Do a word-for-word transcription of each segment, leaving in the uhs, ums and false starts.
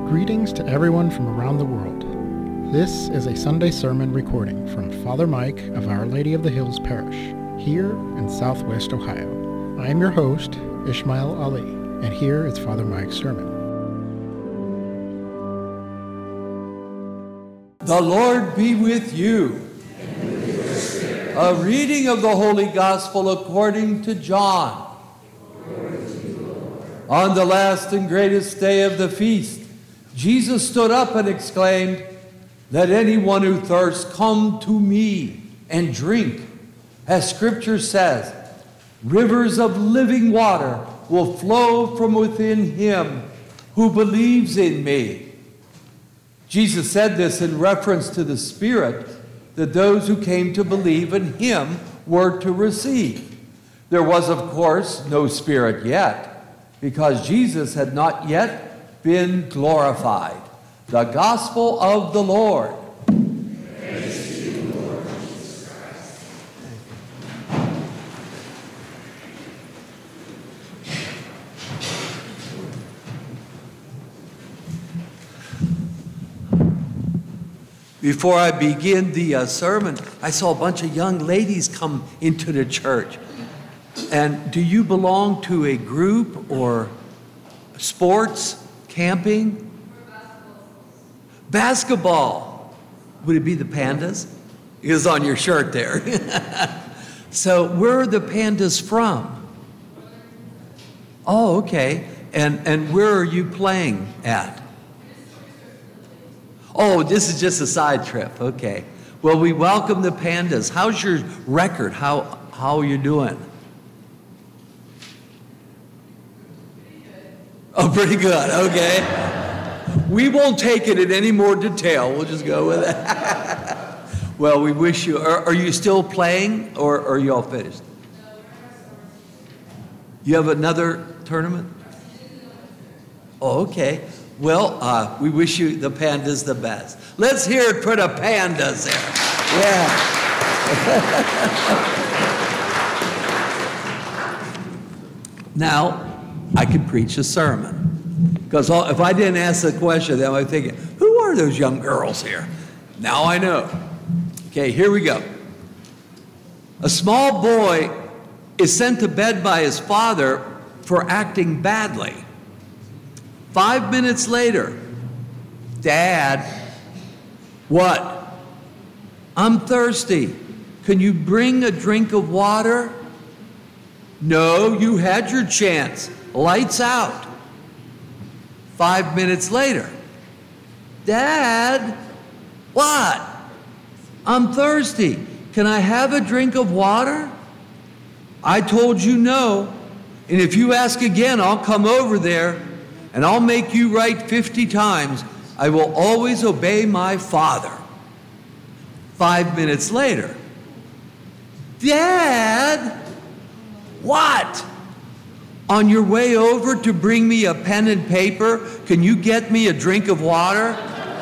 Greetings to everyone from around the world. This is a Sunday sermon recording from Father Mike of Our Lady of the Hills Parish, here in Southwest Ohio. I am your host, Ishmael Ali, and here is Father Mike's sermon. The Lord be with you. And with your spirit. A reading of the Holy Gospel according to John. Glory to you, Lord. On the last and greatest day of the feast, Jesus stood up and exclaimed, "Let anyone who thirsts come to me and drink. As Scripture says, rivers of living water will flow from within him who believes in me." Jesus said this in reference to the Spirit that those who came to believe in him were to receive. There was, of course, no Spirit yet, because Jesus had not yet been glorified. The Gospel of the Lord. Praise to you, Lord Jesus Christ. Before I begin the uh, sermon, I saw a bunch of young ladies come into the church. And do you belong to a group or sports, camping? Basketball. Would it be the Pandas? It is on your shirt there. So where are the Pandas from? Oh, okay. And and where are you playing at? Oh, this is just a side trip. Okay. Well, we welcome the Pandas. How's your record? How how are you doing? Oh, pretty good. Okay. We won't take it in any more detail. We'll just go with it. Well, we wish you. Are, are you still playing, or, or are you all finished? You have another tournament? Oh, okay. Well, uh, we wish you the Pandas the best. Let's hear it for the Pandas there. Yeah. Now, I can preach a sermon. Because if I didn't ask the question, then I'm thinking, who are those young girls here? Now I know. Okay, here we go. A small boy is sent to bed by his father for acting badly. Five minutes later, Dad, what? I'm thirsty. Can you bring a drink of water? No, you had your chance. Lights out. Five minutes later, Dad, what? I'm thirsty. Can I have a drink of water? I told you no. And if you ask again, I'll come over there and I'll make you right fifty times. I will always obey my father. Five minutes later, Dad, what? On your way over to bring me a pen and paper, can you get me a drink of water?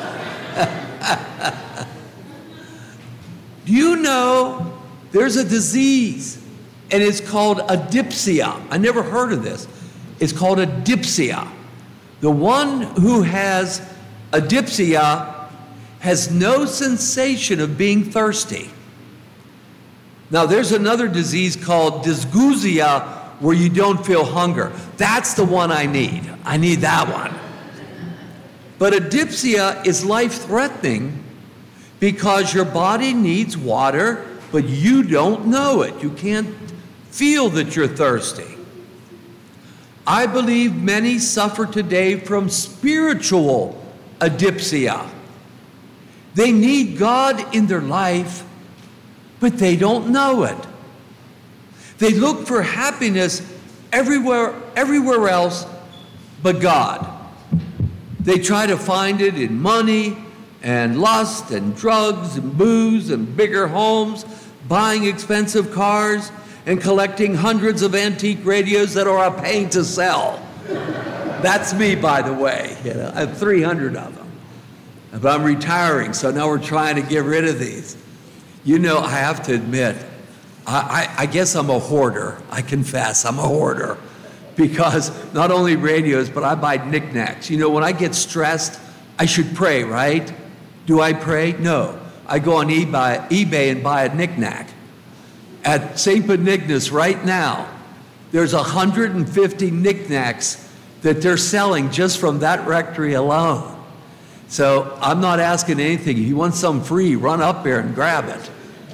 Do you know there's a disease, and it's called adipsia? I never heard of this. It's called adipsia. The one who has adipsia has no sensation of being thirsty. Now, there's another disease called dysgeusia, where you don't feel hunger. That's the one I need. I need that one. But adipsia is life-threatening because your body needs water, but you don't know it. You can't feel that you're thirsty. I believe many suffer today from spiritual adipsia. They need God in their life, but they don't know it. They look for happiness everywhere, everywhere else but God. They try to find it in money and lust and drugs and booze and bigger homes, buying expensive cars, and collecting hundreds of antique radios that are a pain to sell. That's me, by the way. You know, I have three hundred of them. But I'm retiring, so now we're trying to get rid of these. You know, I have to admit, I, I, I guess I'm a hoarder. I confess, I'm a hoarder. because not only radios, but I buy knickknacks. You know, when I get stressed, I should pray, right? Do I pray? No. I go on eBay, eBay and buy a knickknack. At Saint Benignis right now, there's one hundred fifty knickknacks that they're selling just from that rectory alone. So I'm not asking anything. If you want some free, run up there and grab it.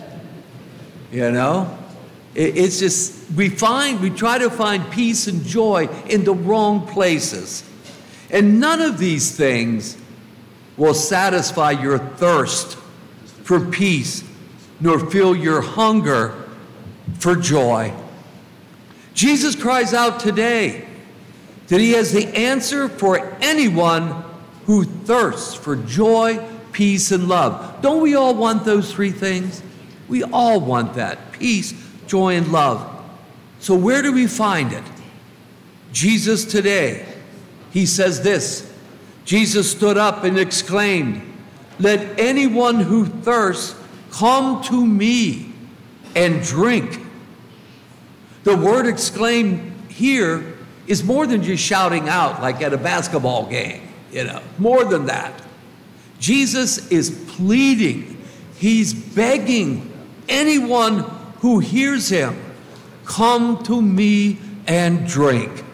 You know? It, it's just, we find, we try to find peace and joy in the wrong places. And none of these things will satisfy your thirst for peace, nor fill your hunger for joy. Jesus cries out today that he has the answer for anyone who thirsts for joy, peace, and love. Don't we all want those three things? We all want that, peace, joy, and love. So where do we find it? Jesus today, he says this. Jesus stood up and exclaimed, "Let anyone who thirsts come to me and drink." The word exclaim here is more than just shouting out like at a basketball game, you know, more than that. Jesus is pleading, he's begging anyone who hears him, come to me and drink.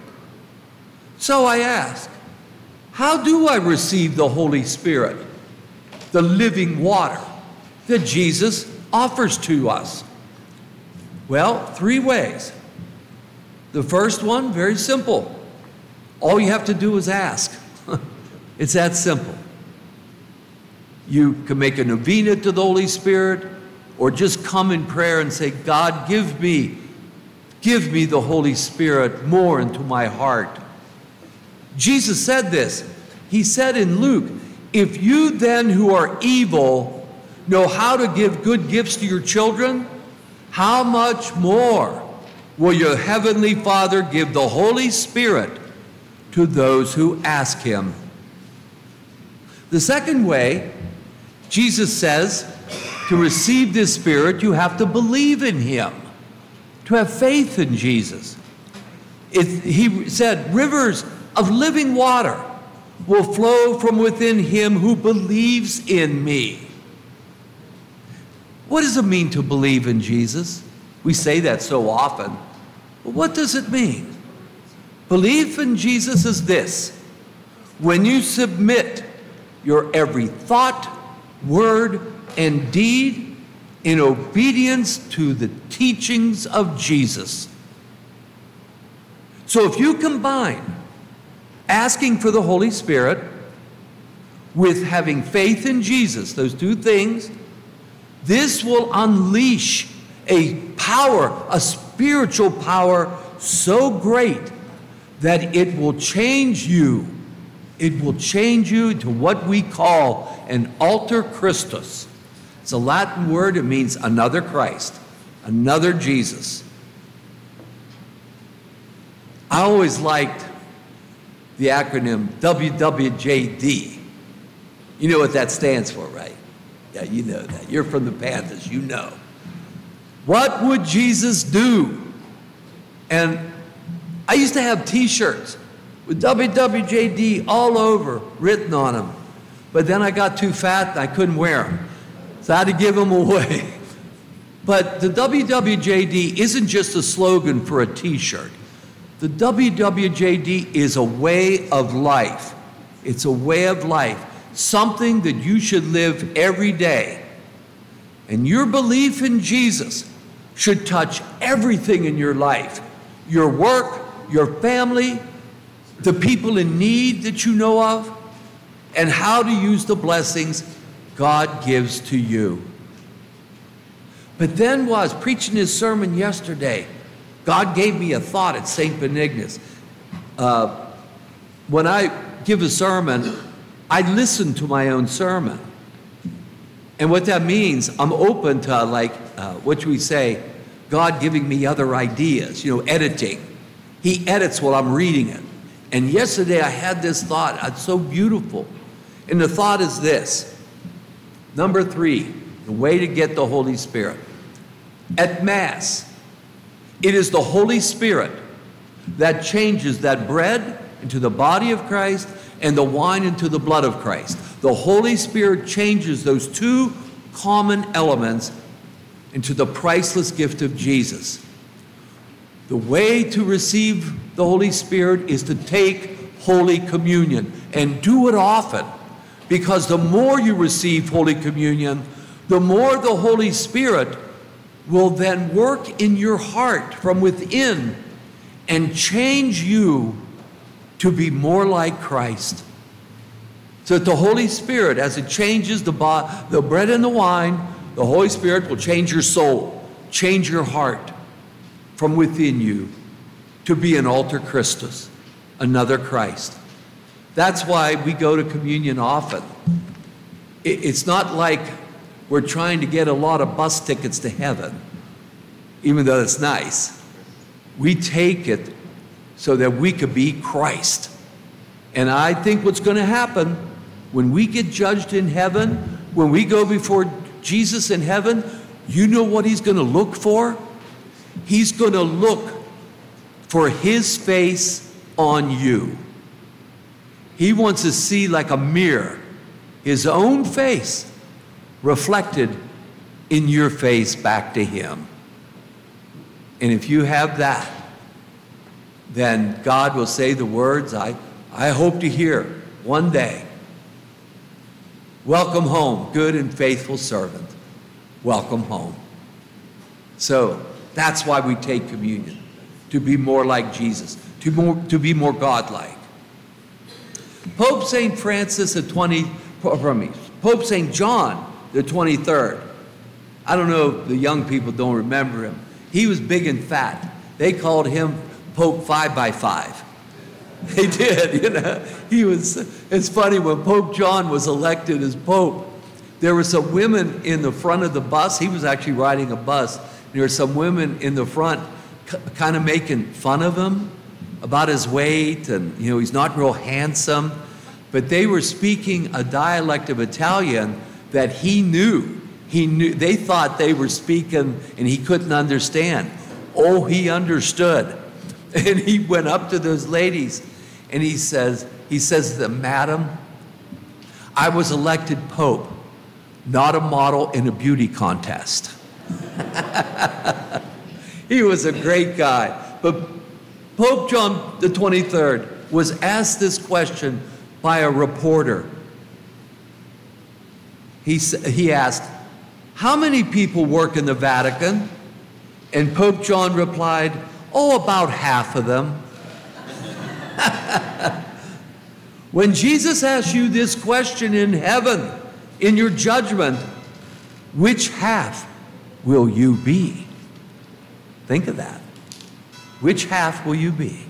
So I ask, how do I receive the Holy Spirit, the living water that Jesus offers to us? Well, three ways. The first one, very simple. All you have to do is ask. It's that simple. You can make a novena to the Holy Spirit, or just come in prayer and say, God, give me, give me the Holy Spirit more into my heart. Jesus said this. He said in Luke, if you then who are evil know how to give good gifts to your children, how much more will your heavenly Father give the Holy Spirit to those who ask him? The second way, Jesus says, to receive this Spirit, you have to believe in him, to have faith in Jesus. It, he said, rivers of living water will flow from within him who believes in me. What does it mean to believe in Jesus? We say that so often. But what does it mean? Belief in Jesus is this: when you submit your every thought, word, and deed in obedience to the teachings of Jesus. So if you combine asking for the Holy Spirit with having faith in Jesus, those two things, this will unleash a power, a spiritual power so great that it will change you. It will change you to what we call an alter Christus. It's a Latin word. It means another Christ, another Jesus. I always liked the acronym W W J D. You know what that stands for, right? Yeah, you know that. You're from the Panthers, you know. What would Jesus do? And I used to have t-shirts with W W J D all over, written on them. But then I got too fat and I couldn't wear them. So I had to give them away. But the W W J D isn't just a slogan for a t-shirt. The W W J D is a way of life. It's a way of life, something that you should live every day. And your belief in Jesus should touch everything in your life, your work, your family, the people in need that you know of, and how to use the blessings God gives to you. But then while I was preaching his sermon yesterday, God gave me a thought at Saint Benignis. Uh, when I give a sermon, I listen to my own sermon. And what that means, I'm open to, like, uh, what should we say, God giving me other ideas, you know, editing. He edits while I'm reading it. And yesterday I had this thought, it's so beautiful. And the thought is this. Number three, the way to get the Holy Spirit. At Mass, it is the Holy Spirit that changes that bread into the body of Christ and the wine into the blood of Christ. The Holy Spirit changes those two common elements into the priceless gift of Jesus. The way to receive the Holy Spirit is to take Holy Communion, and do it often, because the more you receive Holy Communion, the more the Holy Spirit will then work in your heart from within and change you to be more like Christ. So that the Holy Spirit, as it changes the, bo- the bread and the wine, the Holy Spirit will change your soul, change your heart from within you to be an alter Christus, another Christ. That's why we go to communion often. It, it's not like we're trying to get a lot of bus tickets to heaven, even though it's nice. We take it so that we could be Christ. And I think what's going to happen when we get judged in heaven, when we go before Jesus in heaven, you know what he's going to look for? He's going to look for his face on you. He wants to see like a mirror, his own face reflected in your face back to him. And if you have that, then God will say the words I, I hope to hear one day. Welcome home, good and faithful servant. Welcome home. So that's why we take communion, to be more like Jesus, to, more, to be more God-like. Pope Saint Francis the twenty, pardon me, Pope Saint John the twenty-third. I don't know if the young people don't remember him. He was big and fat. They called him Pope Five by Five. They did, you know. He was. It's funny, when Pope John was elected as Pope, there were some women in the front of the bus. He was actually riding a bus. There were some women in the front c- kind of making fun of him about his weight, and you know, he's not real handsome. But they were speaking a dialect of Italian that he knew. He knew. They thought they were speaking and he couldn't understand. Oh, he understood. And he went up to those ladies and he says, he says to them, "Madam, I was elected Pope, not a model in a beauty contest." He was a great guy. But Pope John the twenty-third was asked this question by a reporter. He, he asked, "How many people work in the Vatican?" And Pope John replied, "Oh, about half of them." When Jesus asks you this question in heaven, in your judgment, which half will you be? Think of that. Which half will you be?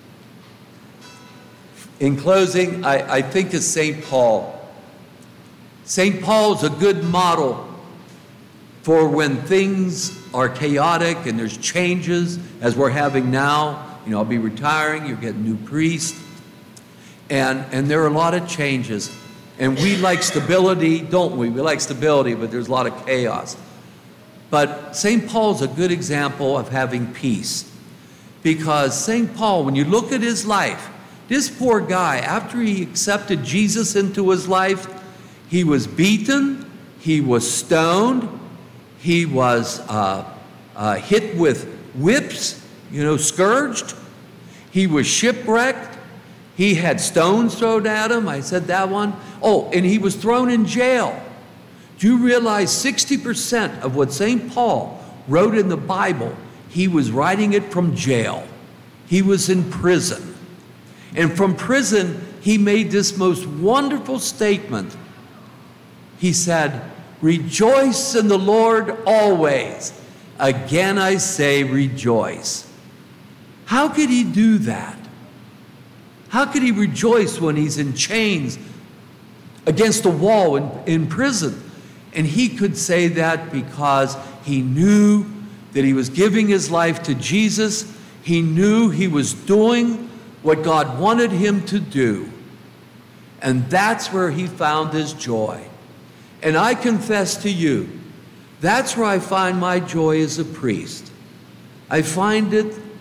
In closing, I, I think of Saint Paul. Saint Paul is a good model for when things are chaotic and there's changes, as we're having now. You know, I'll be retiring, you're getting new priests. And, and there are a lot of changes. And we like stability, don't we? We like stability, but there's a lot of chaos. But Saint Paul's a good example of having peace. Because Saint Paul, when you look at his life, this poor guy, after he accepted Jesus into his life, he was beaten, he was stoned, he was uh, uh, hit with whips, you know, scourged. He was shipwrecked. He had stones thrown at him. I said that one. Oh, and he was thrown in jail. Do you realize sixty percent of what Saint Paul wrote in the Bible, he was writing it from jail. He was in prison. And from prison, he made this most wonderful statement. He said, "Rejoice in the Lord always. Again I say rejoice." How could he do that? How could he rejoice when he's in chains against the wall in, in prison? And he could say that because he knew that he was giving his life to Jesus. He knew he was doing what God wanted him to do. And that's where he found his joy. And I confess to you, that's where I find my joy as a priest. I find it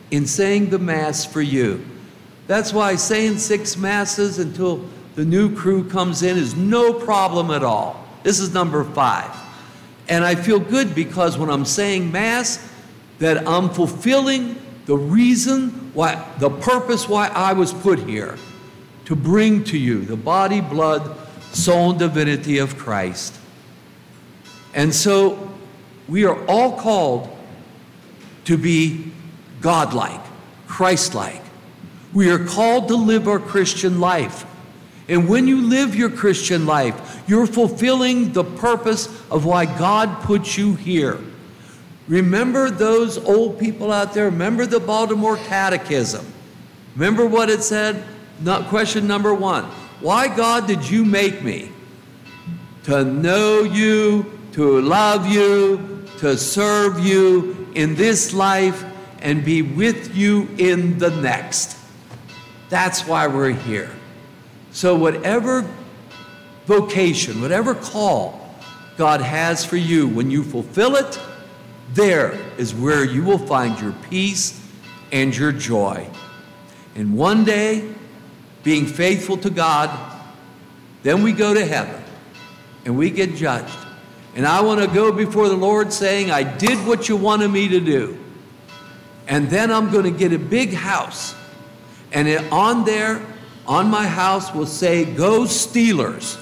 in saying the Mass for you. That's why saying six Masses until the new crew comes in is no problem at all. This is number five. And I feel good because when I'm saying Mass, that I'm fulfilling the reason why, the purpose why I was put here, to bring to you the body, blood, soul, and divinity of Christ. And so we are all called to be godlike, Christ-like. We are called to live our Christian life. And when you live your Christian life, you're fulfilling the purpose of why God put you here. Remember those old people out there? Remember the Baltimore Catechism? Remember what it said? Not question number one. Why, God, did you make me? To know you, to love you, to serve you in this life, and be with you in the next. That's why we're here. So whatever vocation, whatever call God has for you, when you fulfill it, there is where you will find your peace and your joy. And one day, being faithful to God, then we go to heaven and we get judged. And I want to go before the Lord saying, I did what you wanted me to do. And then I'm going to get a big house. And it, on there, on my house will say, Go Steelers.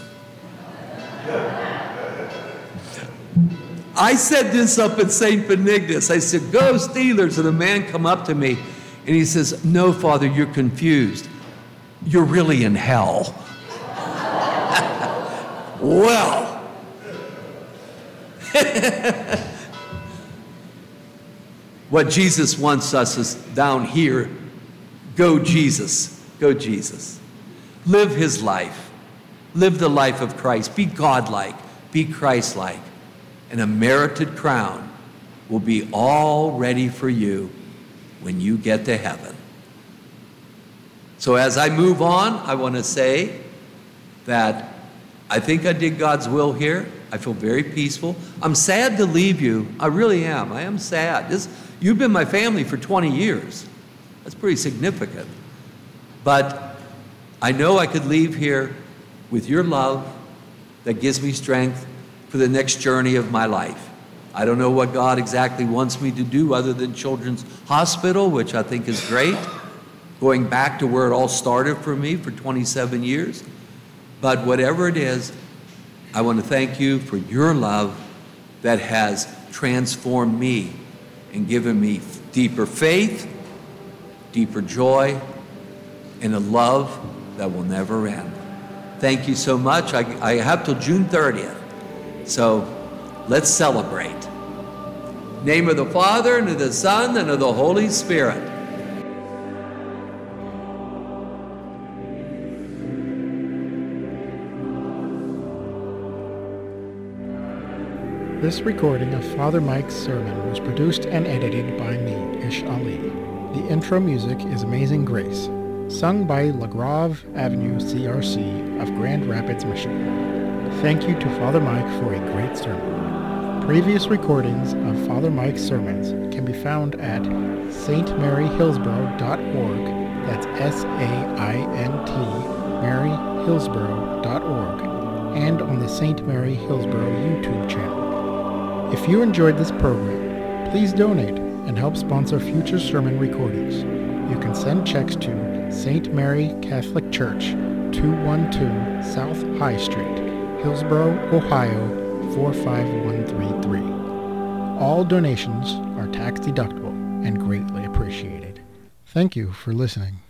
I said this up at Saint Benignus. I said, Go Steelers. And a man come up to me and he says, No, Father, you're confused. You're really in hell. Well, what Jesus wants us is down here. Go Jesus. Go Jesus. Live his life. Live the life of Christ. Be godlike. Be Christ-like. And a merited crown will be all ready for you when you get to heaven. So as I move on, I want to say that I think I did God's will here. I feel very peaceful. I'm sad to leave you. I really am. I am sad. This, you've been my family for twenty years. That's pretty significant. But I know I could leave here with your love that gives me strength for the next journey of my life. I don't know what God exactly wants me to do other than Children's Hospital, which I think is great, going back to where it all started for me for twenty-seven years. But whatever it is, I want to thank you for your love that has transformed me and given me deeper faith, deeper joy, and a love that will never end. Thank you so much. I, I have till June thirtieth. So let's celebrate. Name of the Father, and of the Son, and of the Holy Spirit. This recording of Father Mike's sermon was produced and edited by me, Ish Ali. The intro music is Amazing Grace, sung by LaGrave Avenue C R C of Grand Rapids, Michigan. Thank you to Father Mike for a great sermon. Previous recordings of Father Mike's sermons can be found at saint mary hillsborough dot org. That's S A I N T, mary hillsborough dot org, and on the Saint Mary Hillsborough YouTube channel. If you enjoyed this program, please donate and help sponsor future sermon recordings. You can send checks to Saint Mary Catholic Church, two one two South High Street, Hillsborough, Ohio, four five one three three. All donations are tax deductible and greatly appreciated. Thank you for listening.